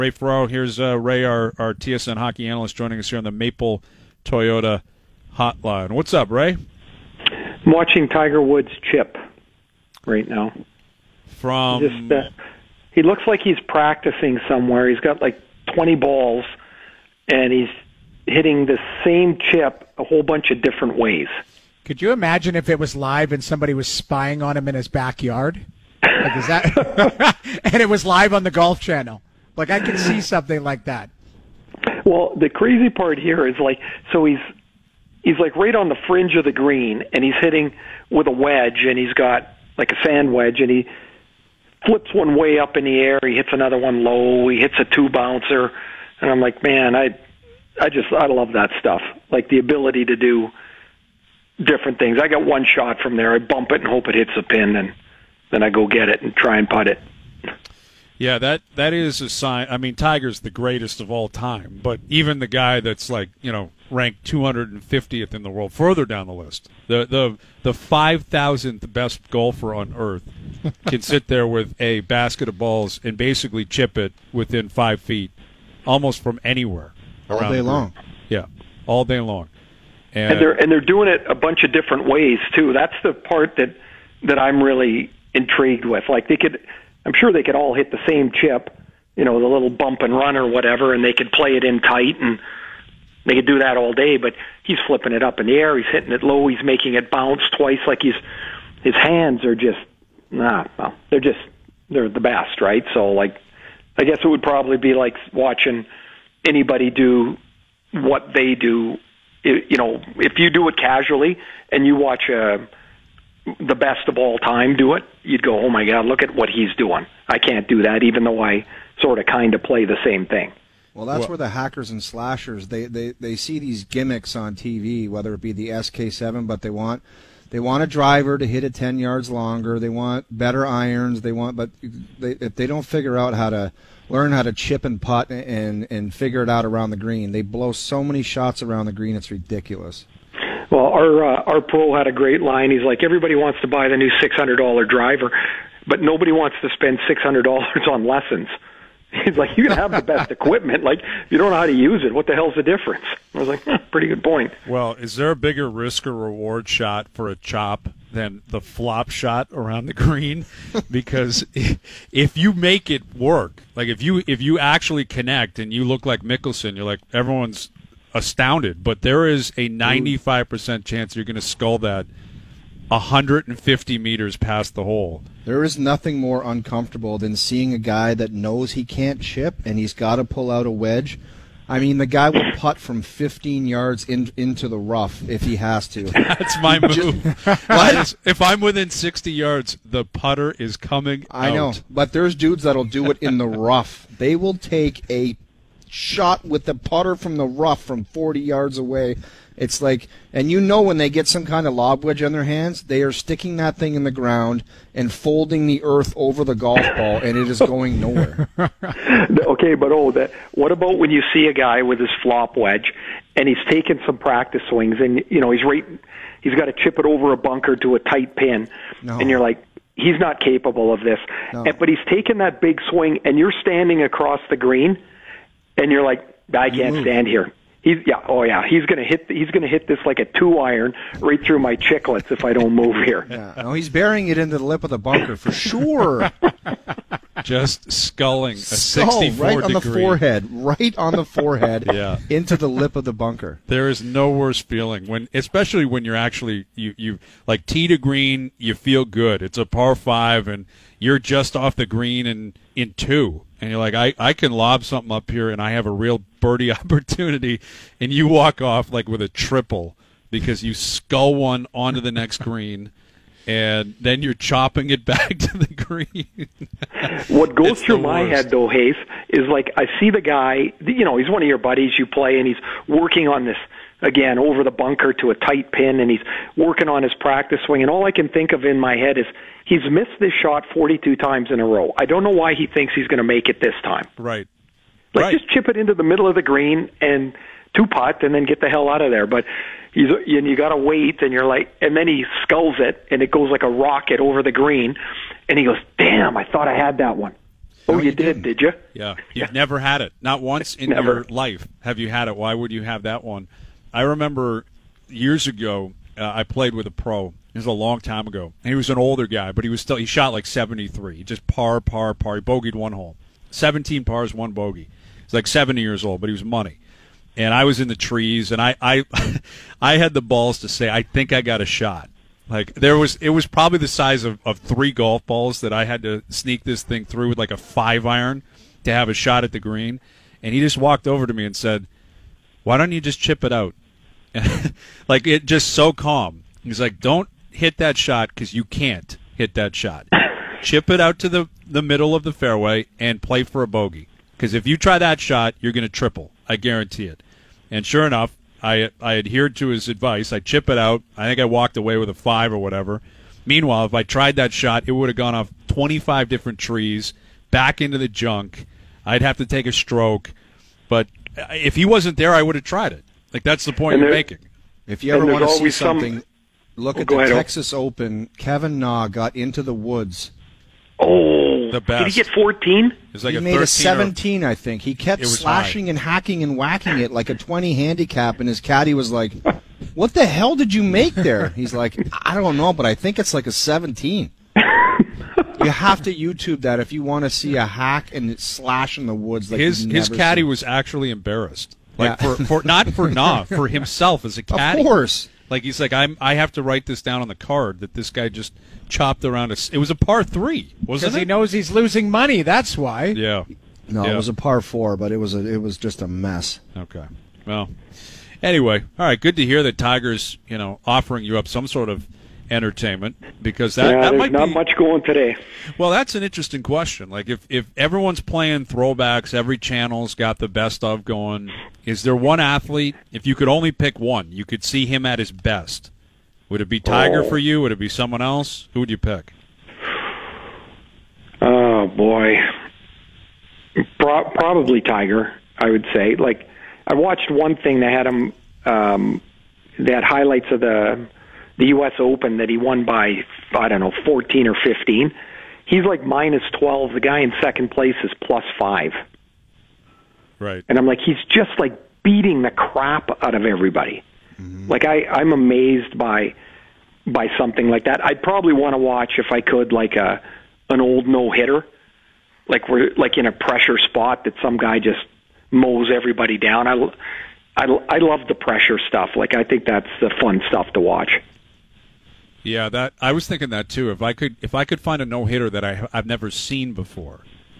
Ray Ferraro. Here's Ray, our TSN hockey analyst, joining us here on the Maple Toyota hotline. What's up, Ray? I'm watching Tiger Woods chip right now. He looks like he's practicing somewhere. He's got like 20 balls, and he's hitting the same chip a whole bunch of different ways. Could you imagine if it was live and somebody was spying on him in his backyard? Like, is that and it was live on the Golf Channel? Like, I could see something like that. Well, the crazy part here is he's like right on the fringe of the green, and he's hitting with a wedge, and he's got like a sand wedge, and he flips one way up in the air, he hits another one low, he hits a two bouncer, and I'm like, man, I love that stuff. Like the ability to do different things. I got one shot from there, I bump it and hope it hits a pin, and then I go get it and try and putt it. Yeah, that is a sign. I mean, Tiger's the greatest of all time, but even the guy that's like, ranked 250th in the world, further down the list, the 5,000th best golfer on earth, can sit there with a basket of balls and basically chip it within 5 feet, almost from anywhere. All day long. Yeah, all day long. And they're doing it a bunch of different ways too. That's the part that I'm really intrigued with. Like I'm sure they could all hit the same chip, the little bump and run or whatever, and they could play it in tight, and they could do that all day. But he's flipping it up in the air, he's hitting it low, he's making it bounce twice. Like his hands are just they're the best, right? So I guess it would probably be like watching anybody do what they do. If you do it casually and you watch the best of all time do it, you'd go, oh my God, look at what he's doing. I can't do that, even though I sort of kind of play the same thing. Well, that's where the hackers and slashers, they see these gimmicks on TV, whether it be the SK7, but they want a driver to hit it 10 yards longer. They want better irons. If they don't figure out how to learn how to chip and putt and figure it out around the green, they blow so many shots around the green, it's ridiculous. Well, our pro had a great line. He's like, everybody wants to buy the new $600 driver, but nobody wants to spend $600 on lessons. He's like, you can have the best equipment. Like, if you don't know how to use it, what the hell's the difference? I was like, pretty good point. Well, is there a bigger risk or reward shot for a chop than the flop shot around the green? Because if you make it work, like if you actually connect and you look like Mickelson, you're like, everyone's astounded. But there is a 95% chance you're going to skull that 150 meters past the hole. There is nothing more uncomfortable than seeing a guy that knows he can't chip and he's got to pull out a wedge. I mean, the guy will putt from 15 yards into the rough if he has to. That's my move. If I'm within 60 yards, the putter is coming out. I know, but there's dudes that'll do it in the rough. They will take a shot with the putter from the rough from 40 yards away. It's like, and when they get some kind of lob wedge on their hands, they are sticking that thing in the ground and folding the earth over the golf ball, and it is going nowhere. Okay, but what about when you see a guy with his flop wedge, and he's taking some practice swings, and he's got to chip it over a bunker to a tight pin, and you're like, he's not capable of this. No. But he's taking that big swing, and you're standing across the green, and you're like, I can't stand here. He's gonna hit this like a 2-iron right through my chiclets if I don't move here. Yeah. No, he's burying it into the lip of the bunker for sure. Just sculling a 64 right on degree. on the forehead, Yeah. into the lip of the bunker. There is no worse feeling especially when you're actually you like tee to green, you feel good. It's a par 5 and you're just off the green and in 2. And you're like, I can lob something up here, and I have a real birdie opportunity. And you walk off like with a triple because you scull one onto the next green, and then you're chopping it back to the green. What goes through my head, though, Hayes, is like I see the guy, he's one of your buddies you play, and he's working on this, again, over the bunker to a tight pin, and he's working on his practice swing. And all I can think of in my head is he's missed this shot 42 times in a row. I don't know why he thinks he's going to make it this time. Right. Just chip it into the middle of the green and 2-putt and then get the hell out of there. But you got to wait, and you're like, and then he sculls it, and it goes like a rocket over the green, and he goes, damn, I thought I had that one. Oh, No, you you did didn't. you? Yeah, you've never had it. Not once in Never. your life have you had it. Why would you have that one? I remember years ago, I played with a pro. It was a long time ago. And he was an older guy, but he shot like 73. He just par. He bogeyed one hole. 17 pars, one bogey. He's like 70 years old, but he was money. And I was in the trees, and I I had the balls to say, I think I got a shot. Like it was probably the size of 3 golf balls that I had to sneak this thing through with like a 5-iron to have a shot at the green. And he just walked over to me and said, "Why don't you just chip it out?" Like it just so calm. He's like, "Don't hit that shot because you can't hit that shot. Chip it out to the middle of the fairway and play for a bogey. Because if you try that shot, you're going to triple. I guarantee it." And sure enough, I adhered to his advice. I chip it out. I think I walked away with a 5 or whatever. Meanwhile, if I tried that shot, it would have gone off 25 different trees, back into the junk. I'd have to take a stroke. But if he wasn't there, I would have tried it. Like, that's the point And you're there- making. If you ever And want to there's see always some- something, look at go the ahead, Texas Open. Kevin Na got into the woods. Oh, The best. did he get 14? It's like He a made 13 a 17, I think. He kept It was slashing and hacking and whacking it like a 20 handicap, and his caddy was like, "What the hell did you make there?" He's like, "I don't know, but I think it's like a 17." You have to YouTube that if you want to see a hack and slash in the woods. Like his you've never caddy seen. was actually embarrassed. Like Yeah. for not for Na, for himself as a caddy. Of course. Like he's like, I have to write this down on the card that this guy just chopped around it was a par 3, wasn't Because it? he knows he's losing money. That's why. Yeah. No, Yeah. it was a par 4, but it was just a mess. Okay. Well, anyway, all right. Good to hear that Tiger's, offering you up some sort of entertainment because that there's might not be much going today. Well, that's an interesting question. Like if everyone's playing throwbacks, every channel's got the best of going. Is there one athlete? If you could only pick one, you could see him at his best. Would it be Tiger for you? Would it be someone else? Who would you pick? Oh boy, probably Tiger. I would say. Like I watched one thing that had him. They had highlights of the U.S. Open that he won by 14 or 15. He's like minus 12. The guy in second place is plus 5. Right. And I'm like, he's just like beating the crap out of everybody. Mm-hmm. Like I'm amazed by something like that. I'd probably want to watch if I could like an old no hitter, like we're like in a pressure spot that some guy just mows everybody down. I love the pressure stuff. Like I think that's the fun stuff to watch. Yeah, that I was thinking that too. If I could find a no hitter that I've never seen before,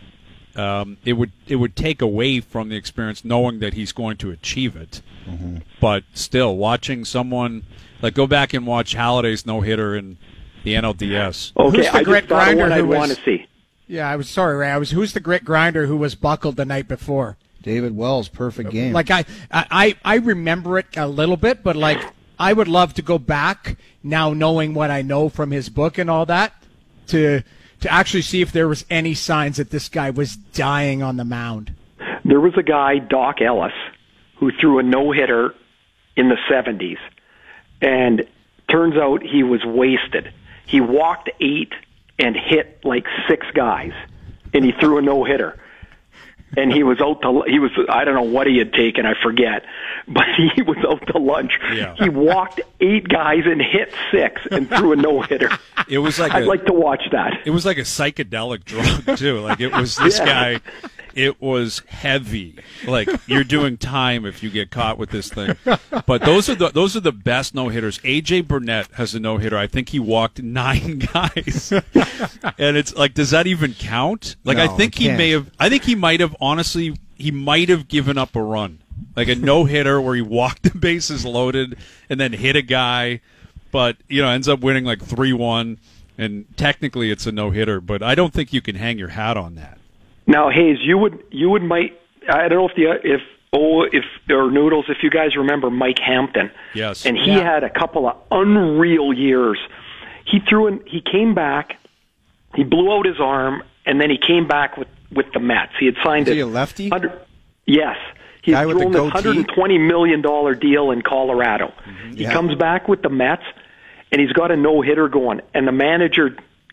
it would take away from the experience knowing that he's going to achieve it. Mm-hmm. But still, watching someone like go back and watch Halliday's no hitter in the NLDS. Okay, Who's the I grit just thought of grinder one I'd who was- want to see. Yeah, I was sorry, Ray. Who's the grit grinder who was buckled the night before? David Wells, perfect game. Like I remember it a little bit, but like I would love to go back now, knowing what I know from his book and all that, to actually see if there was any signs that this guy was dying on the mound. There was a guy, Doc Ellis, who threw a no-hitter in the 70s, and turns out he was wasted. He walked 8 and hit like 6 guys, and he threw a no-hitter. And he was I don't know what he had taken, I forget, but he was out to lunch. Yeah. He walked 8 guys and hit 6 and threw a no-hitter. It was like I'd like to watch that. It was like a psychedelic drug too. Like it was this guy. It was heavy. Like you're doing time if you get caught with this thing. But those are the best no hitters. AJ Burnett has a no hitter. I think he walked 9 guys. And it's like, does that even count? Like No, I think it can't. I think he might have honestly. He might have given up a run, like a no hitter where he walked the bases loaded and then hit a guy, but ends up winning like 3-1. And technically it's a no hitter, but I don't think you can hang your hat on that. Now, Hayes, you might. I don't know if Noodles, if you guys remember Mike Hampton. Yes. And he had a couple of unreal years. He came back, he blew out his arm, and then he came back with the Mets. He had signed Is he a lefty? Yes. He Guy had with the thrown this goatee? $120 million deal in Colorado. He Yeah. comes back with the Mets, and he's got a no-hitter going. And the manager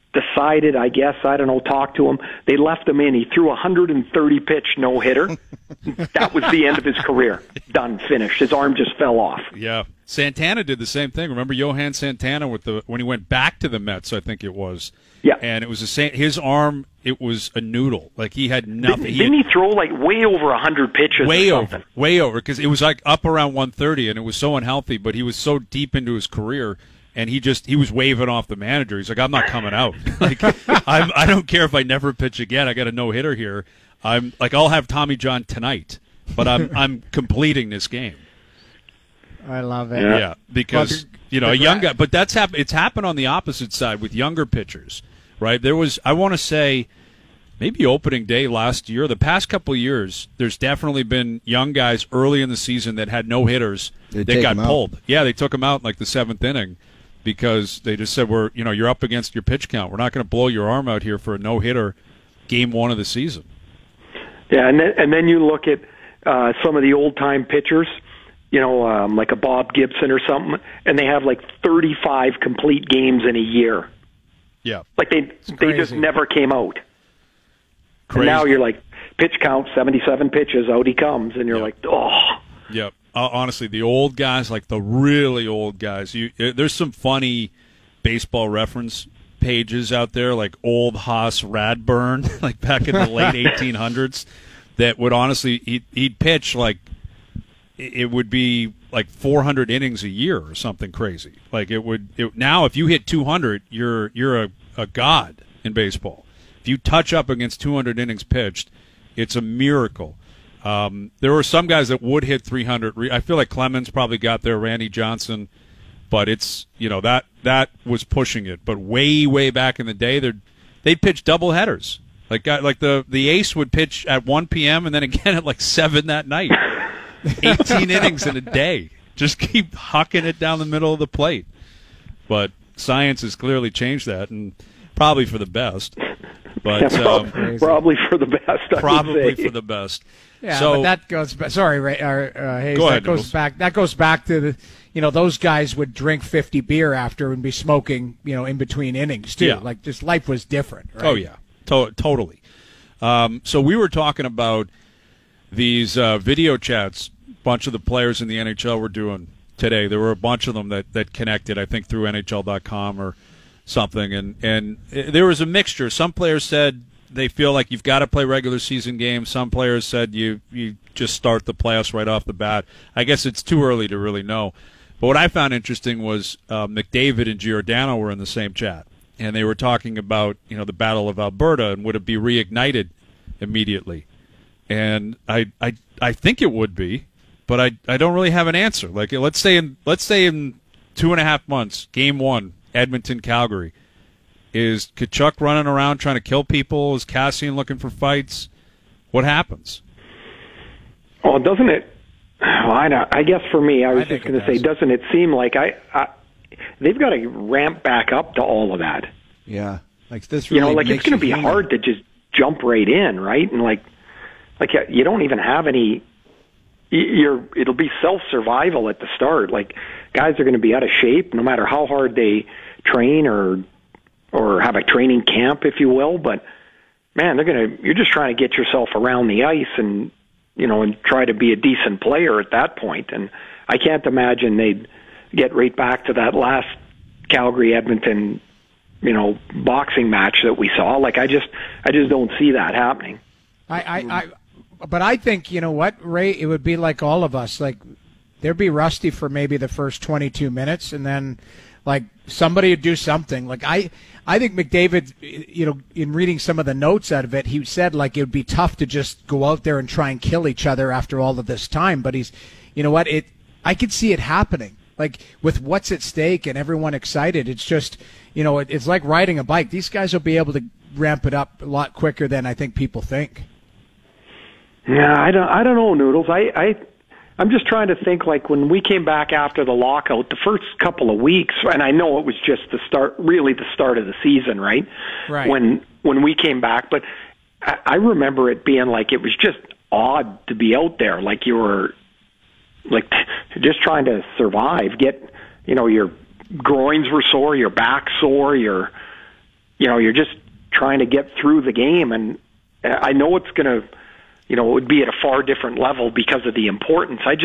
decided, I guess, I don't know, talked to him. They left him in. He threw a 130-pitch no-hitter. That was the end of his career. Done, finished. His arm just fell off. Yeah. Santana did the same thing. Remember Johan Santana when he went back to the Mets, I think it was. Yeah. And it was the same. His arm, it was a noodle. Like he had nothing. Didn't he throw like way over 100 pitches way or something? Way over, because it was like up around 130, and it was so unhealthy, but he was so deep into his career. And he was waving off the manager. He's like, I'm not coming out. Like, I don't care if I never pitch again. I got a no-hitter here. I'm like, I'll have Tommy John tonight, but I'm completing this game. I love it. Yeah, because a young guy. But it's happened on the opposite side with younger pitchers, right? There was, I want to say, maybe opening day last year. The past couple of years, there's definitely been young guys early in the season that had no hitters. They got pulled. Yeah, they took them out in like the 7th inning. Because they just said, you're up against your pitch count. We're not going to blow your arm out here for a no-hitter game 1 of the season. Yeah, and then you look at some of the old-time pitchers, like a Bob Gibson or something, and they have like 35 complete games in a year. Yeah. Like they just never came out. Crazy. And now you're like, pitch count, 77 pitches, out he comes, and you're like, oh. Yep. Honestly, the old guys, like the really old guys, there's some funny baseball reference pages out there, like old Haas Radburn, like back in the late 1800s, that would honestly, he'd pitch like, it would be like 400 innings a year or something crazy. Like now if you hit 200, you're a god in baseball. If you touch up against 200 innings pitched, it's a miracle. There were some guys that would hit 300. I feel like Clemens probably got there, Randy Johnson, but it's, that was pushing it. But way back in the day, they'd pitch double headers. Like the ace would pitch at 1 p.m. and then again at like 7 that night. 18 innings in a day. Just keep hucking it down the middle of the plate. But science has clearly changed that, and probably for the best. But probably for the best. Probably for the best. Yeah, so, but that goes back. Sorry, Hayes. Go ahead, That goes back to the. Those guys would drink 50 beer after and be smoking. In between innings too. Yeah. Like just life was different. Right? Oh yeah, totally. So we were talking about these video chats. A bunch of the players in the NHL were doing today. There were a bunch of them that connected. I think through NHL.com or something, and there was a mixture. Some players said they feel like you've got to play regular season games. Some players said you just start the playoffs right off the bat. I guess it's too early to really know. But what I found interesting was McDavid and Giordano were in the same chat, and they were talking about the Battle of Alberta and would it be reignited immediately? And I think it would be, but I don't really have an answer. Like let's say in 2.5 months, Game 1, Edmonton, Calgary. Is Tkachuk running around trying to kill people? Is Kassian looking for fights? What happens? Oh, doesn't it? Well, I guess for me, I was just going to say, doesn't it seem like they've got to ramp back up to all of that? Yeah, like this. Really it's going to be hard to just jump right in, right? And like you don't even have any. It'll be self-survival at the start. Like guys are going to be out of shape no matter how hard they train or have a training camp, if you will. But man, you're just trying to get yourself around the ice and try to be a decent player at that point. And I can't imagine they'd get right back to that last Calgary Edmonton, boxing match that we saw. Like I just don't see that happening. But I think, you know what, Ray, it would be like all of us. Like, they'd be rusty for maybe the first 22 minutes, and then, like, somebody would do something. Like, I think McDavid, in reading some of the notes out of it, he said, like, it would be tough to just go out there and try and kill each other after all of this time. But he's, I could see it happening. Like, with what's at stake and everyone excited, it's just, it's like riding a bike. These guys will be able to ramp it up a lot quicker than I think people think. Yeah, I don't know, Noodles. I'm just trying to think, like, when we came back after the lockout, the first couple of weeks, and I know it was just the start of the season, right? Right. When we came back, but I remember it being like it was just odd to be out there, like you were, like, just trying to survive. Your groins were sore, your back sore, you're just trying to get through the game. And I know it's going to, it would be at a far different level because of the importance. I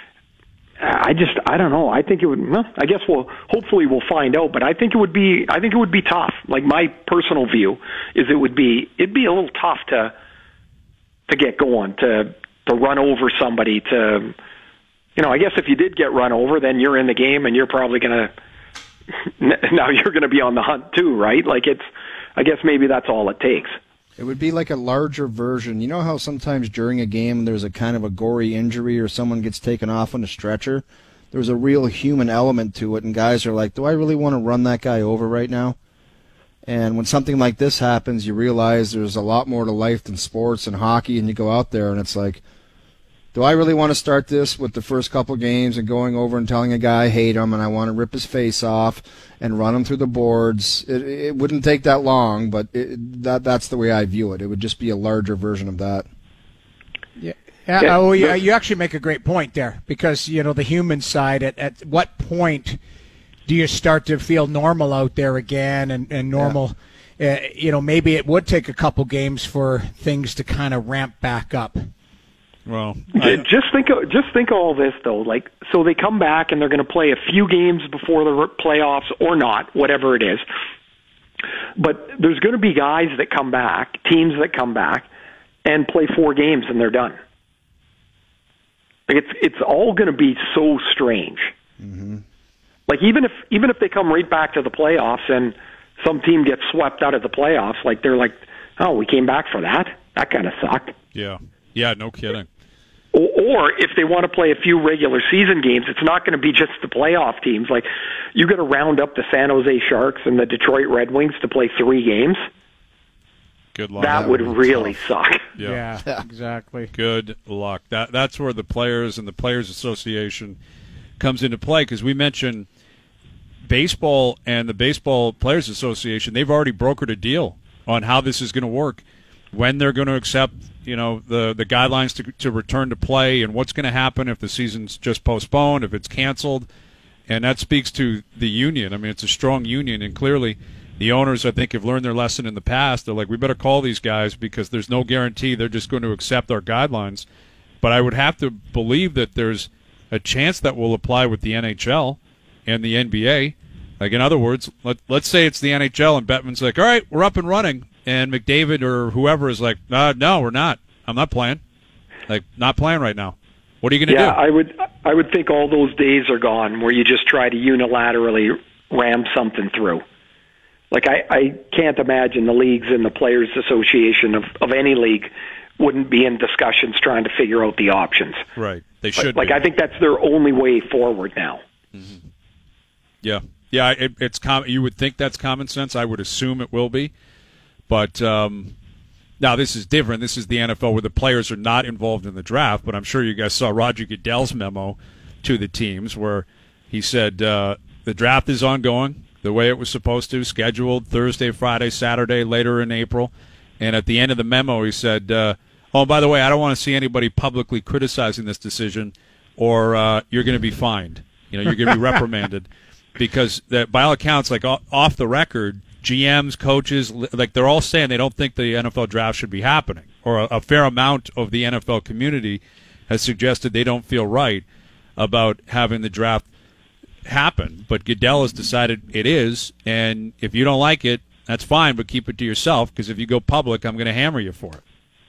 don't know. I think it would, I guess hopefully we'll find out, but I think it would be tough. Like, my personal view is it'd be a little tough to get going, to run over somebody, to, I guess if you did get run over, then you're in the game and you're probably going to, now you're going to be on the hunt too, right? Like, I guess maybe that's all it takes. It would be like a larger version. You know how sometimes during a game there's a kind of a gory injury or someone gets taken off on a stretcher? There's a real human element to it, and guys are like, do I really want to run that guy over right now? And when something like this happens, you realize there's a lot more to life than sports and hockey, and you go out there and it's like, do I really want to start this with the first couple games and going over and telling a guy I hate him and I want to rip his face off and run him through the boards? It wouldn't take that long, but that's the way I view it. It would just be a larger version of that. Yeah. Oh, yeah. You actually make a great point there, because the human side. At what point do you start to feel normal out there again and normal? Yeah. Maybe it would take a couple games for things to kind of ramp back up. Well, just think of all this though. Like, so they come back and they're going to play a few games before the playoffs or not, whatever it is. But there's going to be guys that come back, teams that come back, and play 4 games and they're done. Like, it's all going to be so strange. Mm-hmm. Like, even if they come right back to the playoffs and some team gets swept out of the playoffs, like, they're like, oh, we came back for that? That kind of sucked. Yeah. Yeah, no kidding. Or if they want to play a few regular season games, it's not going to be just the playoff teams. Like, you got to round up the San Jose Sharks and the Detroit Red Wings to play 3 games. Good luck. That would really suck. Yeah, exactly. Good luck. That's where the players and the Players Association comes into play, because we mentioned baseball and the Baseball Players Association. They've already brokered a deal on how this is going to work, when they're going to accept, the guidelines to return to play, and what's going to happen if the season's just postponed, if it's canceled. And that speaks to the union. I mean, it's a strong union, and clearly the owners, I think, have learned their lesson in the past. They're like, we better call these guys, because there's no guarantee they're just going to accept our guidelines. But I would have to believe that there's a chance that will apply with the NHL and the NBA. Like, in other words, let's say it's the NHL and Bettman's like, all right, we're up and running. And McDavid or whoever is like, no, we're not. I'm not playing. Like, not playing right now. What are you going to do? Yeah, I would think all those days are gone where you just try to unilaterally ram something through. Like, I can't imagine the leagues and the Players Association of any league wouldn't be in discussions trying to figure out the options. Right. They should be. I think that's their only way forward now. Mm-hmm. Yeah. Yeah, it's you would think that's common sense. I would assume it will be. But now this is different. This is the NFL where the players are not involved in the draft. But I'm sure you guys saw Roger Goodell's memo to the teams where he said the draft is ongoing the way it was supposed to, scheduled Thursday, Friday, Saturday, later in April. And at the end of the memo, he said, oh, by the way, I don't want to see anybody publicly criticizing this decision, or you're going to be fined. You're going to be reprimanded. Because by all accounts, like off the record, GMs, coaches, like they're all saying they don't think the NFL draft should be happening, or a fair amount of the NFL community has suggested they don't feel right about having the draft happen. But Goodell has decided it is, and if you don't like it, that's fine, but keep it to yourself, because if you go public, I'm going to hammer you for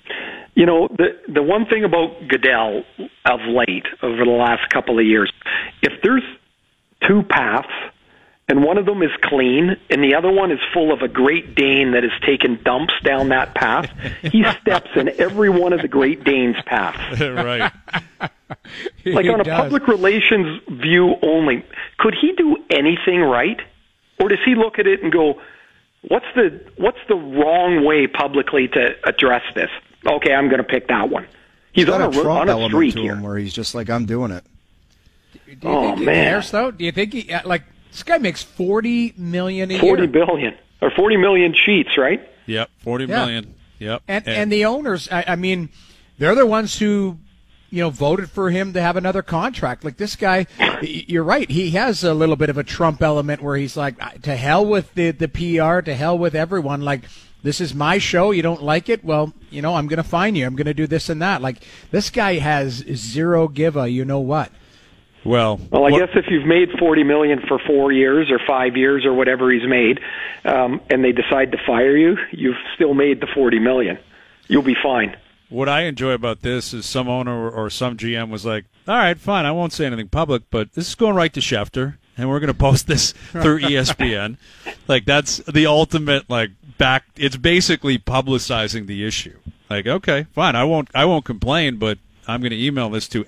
it. The one thing about Goodell of late, over the last couple of years, if there's 2 paths, and one of them is clean, and the other one is full of a Great Dane that has taken dumps down that path, he steps in every one of the Great Dane's paths. Right. Like, on a public relations view only, could he do anything right? Or does he look at it and go, what's the wrong way publicly to address this? Okay, I'm going to pick that one. He's on a streak here. Where he's just like, I'm doing it. Do you think he cares, though? Do you think he, this guy makes $40 million a year? 40 billion. Or 40 million sheets, right? Yep, 40 million. Yep. And the owners, I mean, they're the ones who voted for him to have another contract. Like this guy, you're right. He has a little bit of a Trump element where he's like, to hell with the PR, to hell with everyone. Like, this is my show. You don't like it? Well, I'm going to fine you. I'm going to do this and that. Like, this guy has zero give a what. Well, I guess if you've made $40 million for 4 years or 5 years or whatever he's made, and they decide to fire you, you've still made the $40 million. You'll be fine. What I enjoy about this is some owner or some GM was like, all right, fine, I won't say anything public, but this is going right to Schefter, and we're going to post this through ESPN. Like, that's the ultimate, it's basically publicizing the issue. Like, okay, fine, I won't complain, but I'm going to email this to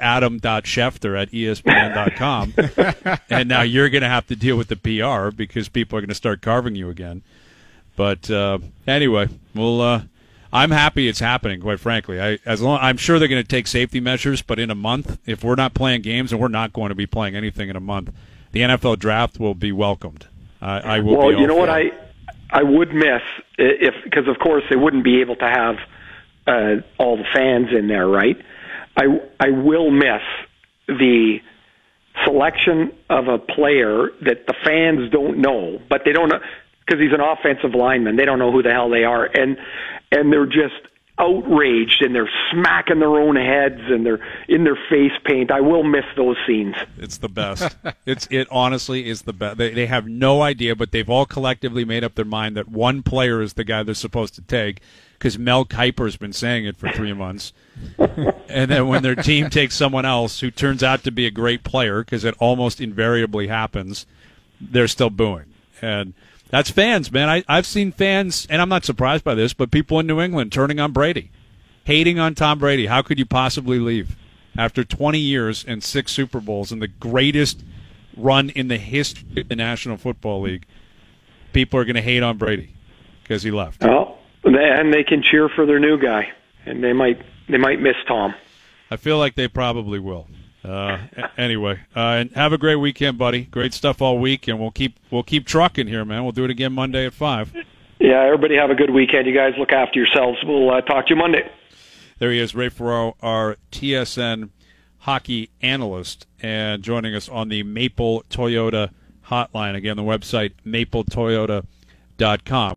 adam.schefter@espn.com, and now you're going to have to deal with the PR because people are going to start carving you again. But anyway, I'm happy it's happening, quite frankly. I'm sure they're going to take safety measures, but in a month, if we're not playing games, and we're not going to be playing anything in a month, the NFL draft will be welcomed. I will. Well, you know what I would miss because of course they wouldn't be able to have all the fans in there, right? I will miss the selection of a player that the fans don't know, but they don't know because he's an offensive lineman. They don't know who the hell they are, and they're just outraged and they're smacking their own heads and they're in their face paint. I will miss those scenes. It's the best. It honestly is the best. They have no idea, but they've all collectively made up their mind that one player is the guy they're supposed to take because Mel Kiper's been saying it for 3 months. And then when their team takes someone else who turns out to be a great player, because it almost invariably happens, they're still booing. And that's fans, man. I've seen fans, and I'm not surprised by this, but people in New England turning on Brady, hating on Tom Brady. How could you possibly leave after 20 years and 6 Super Bowls and the greatest run in the history of the National Football League? People are going to hate on Brady because he left. Well, and they can cheer for their new guy, and they might miss Tom. I feel like they probably will. Anyway, and have a great weekend, buddy. Great stuff all week, and we'll keep trucking here, man. We'll do it again Monday at 5. Yeah, everybody have a good weekend. You guys look after yourselves. We'll talk to you Monday. There he is, Ray Ferraro, our TSN hockey analyst, and joining us on the Maple Toyota hotline. Again, the website, mapletoyota.com.